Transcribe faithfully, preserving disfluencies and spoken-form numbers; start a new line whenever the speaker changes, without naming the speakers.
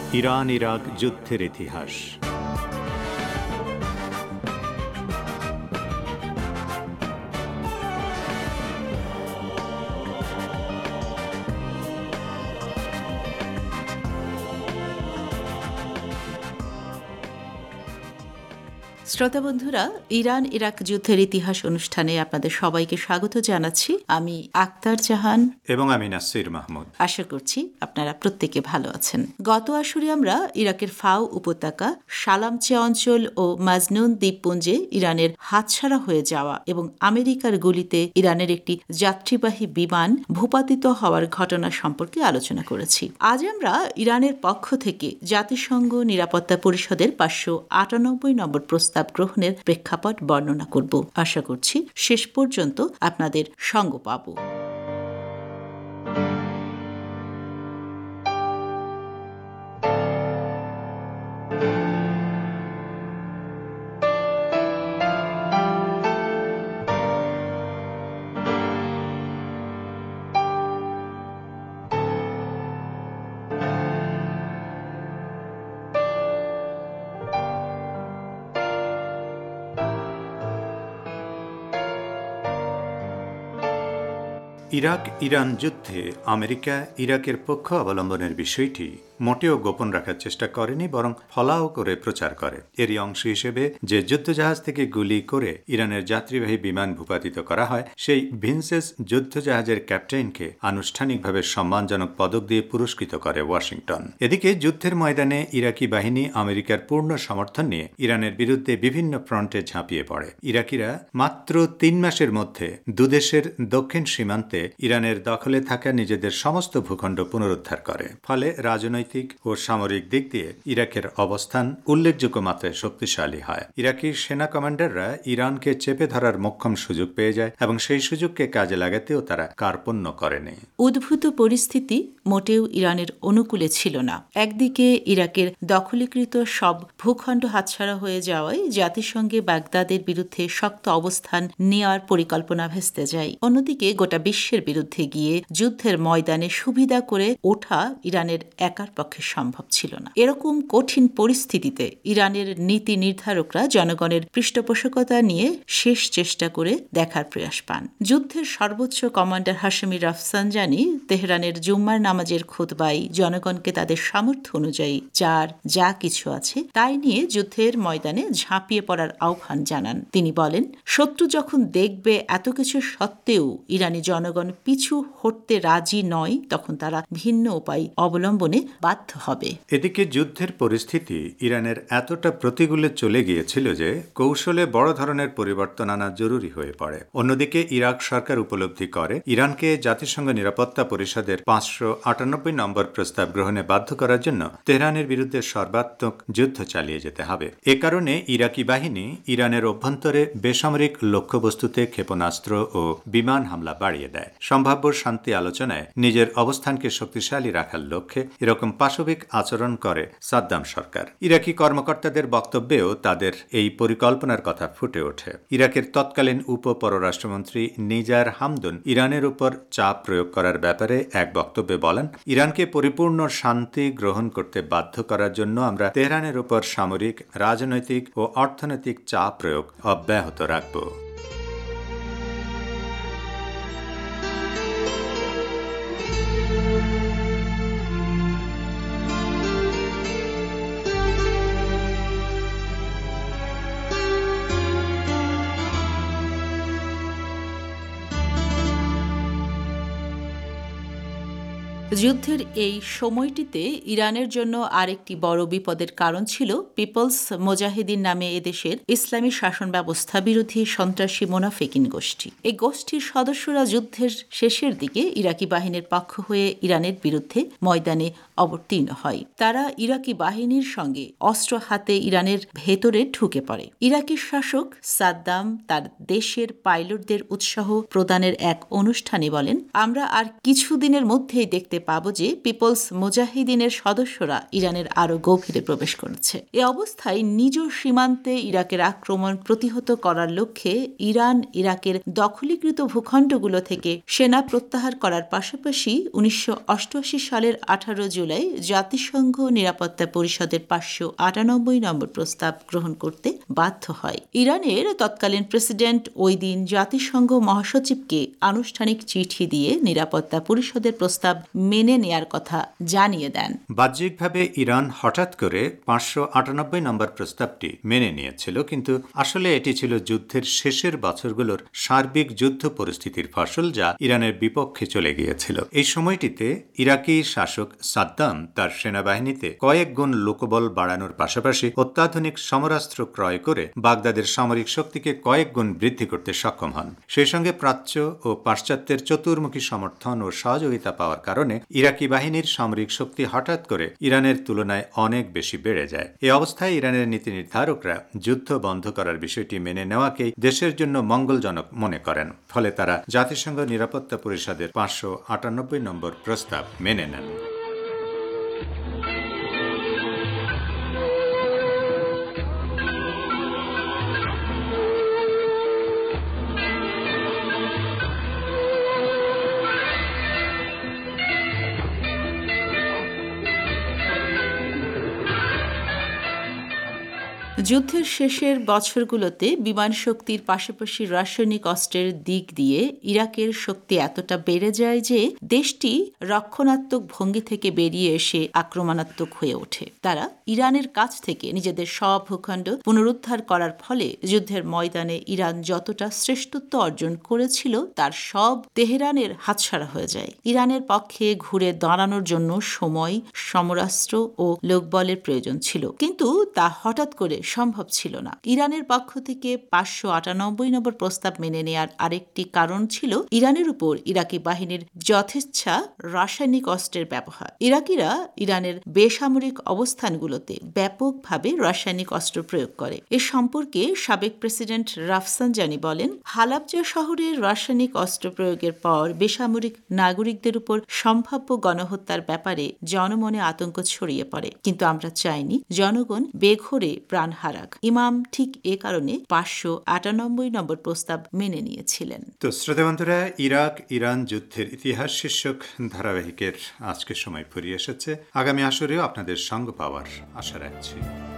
Iran Iraq যুদ্ধের ইতিহাস।
শ্রোতা বন্ধুরা, ইরান ইরাক যুদ্ধের ইতিহাস অনুষ্ঠানে আপনাদের সবাইকে স্বাগত জানাচ্ছি। আমি আক্তার জাহান
এবং আমি নাসির মাহমুদ।
আশা করছি আপনারা প্রত্যেকে ভালো আছেন। গত আসরে আমরা ইরাকের ফাও উপত্যকা, সালামচে অঞ্চল ও মাজনুন দ্বীপপুঞ্জে ইরানের হাতছাড়া হয়ে যাওয়া এবং আমেরিকার গুলিতে ইরানের একটি যাত্রীবাহী বিমান ভূপাতিত হওয়ার ঘটনা সম্পর্কে আলোচনা করেছি। আজ আমরা ইরানের পক্ষ থেকে জাতিসংঘ নিরাপত্তা পরিষদের পাঁচশো আটানব্বই নম্বর প্রস্তাব গ্রহণের প্রেক্ষাপট বর্ণনা করব। আশা করছি শেষ পর্যন্ত আপনাদের সঙ্গ পাব।
ইরাক ইরান যুদ্ধে আমেরিকা ইরাকের পক্ষ অবলম্বনের বিষয়টি মোটেও গোপন রাখার চেষ্টা করেনি, বরং ফলাও করে প্রচার করে। এরই অংশ হিসেবে যে যুদ্ধজাহাজ থেকে গুলি করে ইরানের যাত্রীবাহী বিমান ভূপাতিত করা হয়, সেই ভিনসেস যুদ্ধজাহাজের ক্যাপ্টেনকে আনুষ্ঠানিকভাবে সম্মানজনক পদক দিয়ে পুরস্কৃত করে ওয়াশিংটন। এদিকে যুদ্ধের ময়দানে ইরাকি বাহিনী আমেরিকার পূর্ণ সমর্থন নিয়ে ইরানের বিরুদ্ধে বিভিন্ন ফ্রন্টে ঝাঁপিয়ে পড়ে। ইরাকিরা মাত্র তিন মাসের মধ্যে দুদেশের দক্ষিণ সীমান্তে ইরানের দখলে থাকা নিজেদের সমস্ত ভূখণ্ড পুনরুদ্ধার করে। ফলে রাজনৈতিক ও সামরিক দিক দিয়ে ইরাকের অবস্থান উল্লেখযোগ্য মাত্রায় শক্তিশালী হয়। ইরাকি সেনা কমান্ডাররা ইরানকে চেপে ধরার মোক্ষম সুযোগ পেয়ে যায় এবং সেই সুযোগকে কাজে লাগাতেও তারা কার্পণ্য করেনি।
উদ্ভূত পরিস্থিতি মোটেও ইরানের অনুকূলে ছিল না। একদিকে ইরাকের দখলীকৃত সব ভূখণ্ড হাতছাড়া হয়ে যাওয়ায় জাতিসংঘে বাগদাদের বিরুদ্ধে শক্ত অবস্থান নেওয়ার পরিকল্পনা ভেস্তে যায়। অন্যদিকে গোটা বিশ্বের বিরুদ্ধে গিয়ে যুদ্ধের ময়দানে সুবিধা করে ওঠা ইরানের একার পক্ষে সম্ভব ছিল না। এরকম কঠিন পরিস্থিতিতে ইরানের নীতি নির্ধারকরা জনগণের পৃষ্ঠপোষকতা নিয়ে শেষ চেষ্টা করে দেখার প্রয়াস পান। যুদ্ধের সর্বোচ্চ কমান্ডার হাশেমি রাফসানজানি তেহরানের জুম্মার নামাজের খুতবায় জনগণকে তাদের সামর্থ্য অনুযায়ী যার যা কিছু আছে তাই নিয়ে যুদ্ধের ময়দানে ঝাঁপিয়ে পড়ার আহ্বান জানান। তিনি বলেন, শত্রু যখন দেখবে এত কিছু সত্ত্বেও ইরানি জনগণ পিছু হটতে রাজি নয়, তখন তারা ভিন্ন উপায় অবলম্বনে বাধ্য হবে।
এদিকে যুদ্ধের পরিস্থিতি ইরানের এতটা প্রতিকূলে চলে গিয়েছিল যে কৌশলে বড় ধরনের পরিবর্তন আনা জরুরি হয়ে পড়ে। অন্যদিকে ইরাক সরকার উপলব্ধি করে ইরানকে জাতিসংঘ নিরাপত্তা পরিষদের পাঁচশো আটানব্বই নম্বর প্রস্তাব গ্রহণে বাধ্য করার জন্য তেহরানের বিরুদ্ধে সর্বাত্মক যুদ্ধ চালিয়ে যেতে হবে। এ কারণে ইরাকি বাহিনী ইরানের অভ্যন্তরে বেসামরিক লক্ষ্যবস্তুতে ক্ষেপণাস্ত্র ও বিমান হামলা বাড়িয়ে দেয়। সম্ভাব্য শান্তি আলোচনায় নিজের অবস্থানকে শক্তিশালী রাখার লক্ষ্যে এরকম পাশবিক আচরণ করে সাদ্দাম সরকার। ইরাকি কর্মকর্তাদের বক্তব্যেও তাদের এই পরিকল্পনার কথা ফুটে ওঠে। ইরাকের তৎকালীন উপ পররাষ্ট্রমন্ত্রী নিজার হামদুন ইরানের উপর চাপ প্রয়োগ করার ব্যাপারে এক বক্তব্যে বলেন, ইরানকে পরিপূর্ণ শান্তি গ্রহণ করতে বাধ্য করার জন্য আমরা তেহরানের উপর সামরিক, রাজনৈতিক ও অর্থনৈতিক চাপ প্রয়োগ অব্যাহত রাখব।
যুদ্ধের এই সময়টিতে ইরানের জন্য আরেকটি বড় বিপদের কারণ ছিল পিপলস মুজাহিদিন নামে এদেশের ইসলামী শাসন ব্যবস্থা বিরোধী সন্ত্রাসী মোনাফিকিন গোষ্ঠী। এই গোষ্ঠীর সদস্যরা যুদ্ধের শেষের দিকে ইরাকি বাহিনীর পক্ষ হয়ে ইরানের বিরুদ্ধে ময়দানে অবতীর্ণ হয়। তারা ইরাকি বাহিনীর সঙ্গে অস্ত্র হাতে ইরানের ভেতরে ঢুকে পড়ে। ইরাকি শাসক সাদ্দাম তার দেশের পাইলটদের উৎসাহ প্রদানের এক অনুষ্ঠানে বলেন, আমরা আর কিছুদিনের মধ্যেই দেখতে পাব যে পিপলস মুজাহিদিনের সদস্যরা ইরানের আরও গভীরে প্রবেশ করেছে। এ অবস্থায় নিজ সীমান্তে ইরাকের আক্রমণ প্রতিহত করার লক্ষ্যে ইরান ইরাকের দখলীকৃত ভূখণ্ডগুলো থেকে সেনা প্রত্যাহার করার পাশাপাশি উনিশশো অষ্টআশি সালের আঠারো জুলাই জাতিসংঘ নিরাপত্তা পরিষদের পাঁচশো আটানব্বই নম্বর প্রস্তাব গ্রহণ করতে বাধ্য হয়। ইরানের তৎকালীন প্রেসিডেন্ট ওই দিন জাতিসংঘ মহাসচিবকে আনুষ্ঠানিক চিঠি দিয়ে নিরাপত্তা পরিষদের প্রস্তাব মেনে নেয়ার কথা জানিয়ে দেন।
বাহ্যিকভাবে ইরান হঠাৎ করে পাঁচশো আটানব্বই নম্বর প্রস্তাবটি মেনে নিয়েছিল, কিন্তু আসলে এটি ছিল যুদ্ধের শেষের বছরগুলোর সার্বিক যুদ্ধ পরিস্থিতির ফসল, যা ইরানের বিপক্ষে চলে গিয়েছিল। এই সময়টিতে ইরাকি শাসক সাদ্দাম তার সেনাবাহিনীতে কয়েক গুণ লোকবল বাড়ানোর পাশাপাশি অত্যাধুনিক সমরাস্ত্র ক্রয় করে বাগদাদের সামরিক শক্তিকে কয়েক গুণ বৃদ্ধি করতে সক্ষম হন। সেই সঙ্গে প্রাচ্য ও পাশ্চাত্যের চতুর্মুখী সমর্থন ও সহযোগিতা পাওয়ার কারণে ইরাকি বাহিনীর সামরিক শক্তি হঠাৎ করে ইরানের তুলনায় অনেক বেশি বেড়ে যায়। এই অবস্থায় ইরানের নীতি নির্ধারকরা যুদ্ধ বন্ধ করার বিষয়টি মেনে নেওয়াকেই দেশের জন্য মঙ্গলজনক মনে করেন। ফলে তারা জাতিসংঘ নিরাপত্তা পরিষদের পাঁচশো আটানব্বই নম্বর প্রস্তাব মেনে নেন।
যুদ্ধের শেষের বছরগুলোতে বিমান শক্তির পাশাপাশি রাসায়নিক অস্ত্রের দিক দিয়ে ইরাকের শক্তি এতটা বেড়ে যায় যে দেশটি রক্ষণাত্মক ভঙ্গি থেকে বেরিয়ে এসে আক্রমণাত্মক হয়ে ওঠে। তারা ইরানের কাছ থেকে নিজেদের সব ভূখণ্ড পুনরুদ্ধার করার ফলে যুদ্ধের ময়দানে ইরান যতটা শ্রেষ্ঠত্ব অর্জন করেছিল তার সব তেহরানের হাতছাড়া হয়ে যায়। ইরানের পক্ষে ঘুরে দাঁড়ানোর জন্য সময়, সমরাস্ত্র ও লোকবলের প্রয়োজন ছিল, কিন্তু তা হঠাৎ করে সম্ভব ছিল না। ইরানের পক্ষ থেকে পাঁচশো আটানব্বই নম্বর প্রস্তাব মেনে নেয়ার আরেকটি কারণ ছিল ইরানের উপর ইরাকি বাহিনীর যথেচ্ছা রাসায়নিক অস্ত্রের ব্যবহার। ইরাকিরা ইরানের বেসামরিক অবস্থানগুলোতে ব্যাপকভাবে রাসায়নিক অস্ত্র প্রয়োগ করে। এ সম্পর্কে সাবেক প্রেসিডেন্ট রাফসানজানি বলেন, হালাবজা শহরে রাসায়নিক অস্ত্র প্রয়োগের পর বেসামরিক নাগরিকদের উপর সম্ভাব্য গণহত্যার ব্যাপারে জনমনে আতঙ্ক ছড়িয়ে পড়ে, কিন্তু আমরা চাইনি জনগণ বেঘোরে প্রাণ হারাক। ইমাম ঠিক এ কারণে পাঁচশো আটানব্বই নম্বর প্রস্তাব মেনে নিয়েছিলেন।
তো শ্রোতা বন্ধুরা, ইরাক ইরান যুদ্ধের ইতিহাস শীর্ষক ধারাবাহিকের আজকের সময় ফুরিয়ে এসেছে। আগামী আসরেও আপনাদের সঙ্গ পাওয়ার আশা রাখছি।